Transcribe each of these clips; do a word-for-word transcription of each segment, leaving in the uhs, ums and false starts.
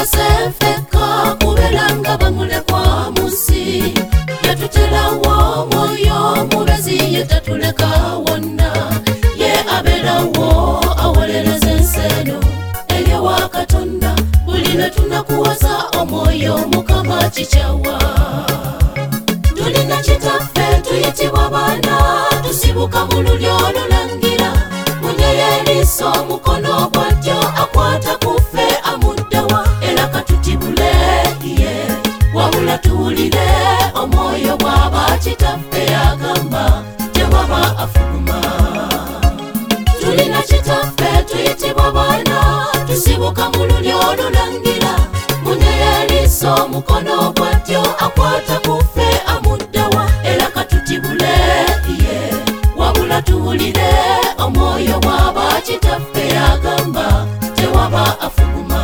sefeka kubelanga bamulekwa musi yatutelawo moyo mubezi yetatuleka wonna ye abelawo awoleleza enseno elyo wa Katonda bulina tunakuwaza omwoyo mukama chichawa tulina kitaffe tuyitibwa baana tusibuka mu lulyo olulangira munyeyeriso mukono gwatyo akwata kufe amuddawa era katutibule ye wabula tuwulire omwoyo bw'aba kitaffe yagamba tewaba afuguma tulina kitaffe tuyitibwa baana tusibuka mu lulyo olulangira munyeyeriso mukono gwatyo akwata kufe amuddawa era katutibule ye wabula tuwulire omwoyo bw'aba kitaffe yagamba tewaba afuguma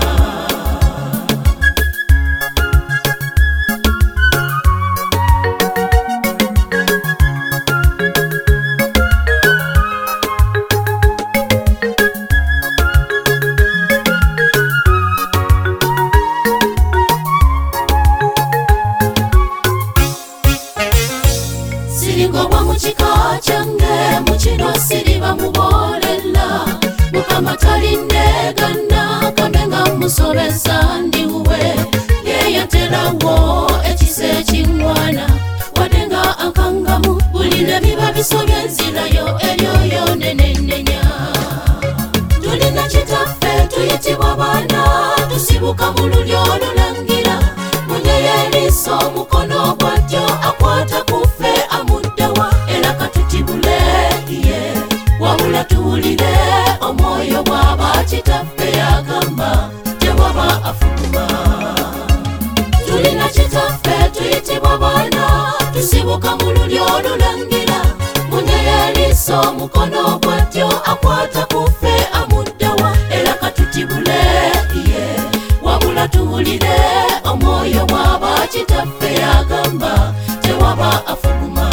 Sirigobwa mukika kyange mukino siriba mubolela mukama talinegana kamenga musobesa ndiwe yeyaterawo ekise ekingwana wadenga ankangamu buline biba bisobya enzirayo eryoyo nenenenya tulina kitaffe tuyitibwa baana tusibuka mu lulyo olulangira munyeyeriso mukono gwatyo akwata kufe amuddawa era katutibule ye wabula tuwulire omwoyo bw'aba kitaffe yagamba tewaba afuguma tulina kitaffe tuyitibwa baana tusibuka mu lulyo olulangira munyeyeriso mukono gwatyo akwata kufe amuddawa era katutibule ye wabula tuwulire omwoyo bw'aba kitaffe yagamba tewaba afuguma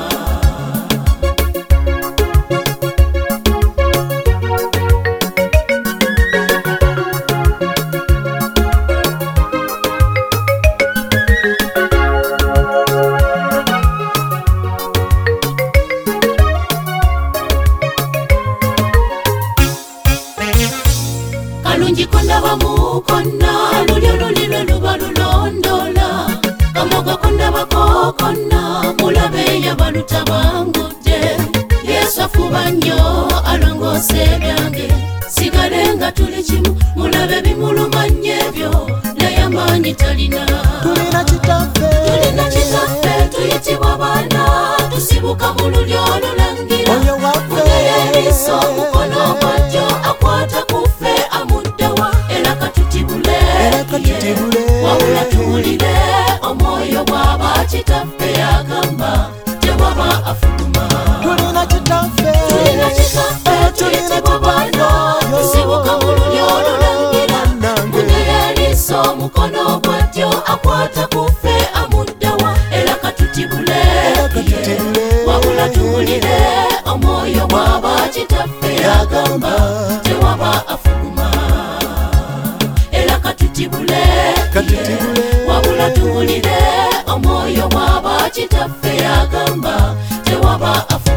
kalungi kondaba mukonna lulyo lulilo luba lulondola kamoga kondaba kokonna mulabe yabaluta bangudde yesu afuba nnyo alongose ebyange sigale nga tuli kimu mulabe bimuluma nnyo ebyo naye amaanyi talina tulina kitaffe tulina kitaffe tuyitibwa baana tusibuka mu lulyo olulangira oyo waffe munyeyeriso mukono gwatyo akwata kufe amuddawa era katutibule era katutibule wabula tuwulire omwoyo bw'aba kitaffe yagamba tewaba afuguma tulina kitaffe tulina kitaffe tuyitibwa baana tusibuka mu lulyo olulangira munyeyeriso mukono gwatyo akwata kufe amuddawa era katutibule ye wabula tuwulire omwoyo bw'aba kitaffe yagamba tewaba afuguma era katutibule ye wabula tuwulire omwoyo bw'aba kitaffe yagamba tewaba afuguma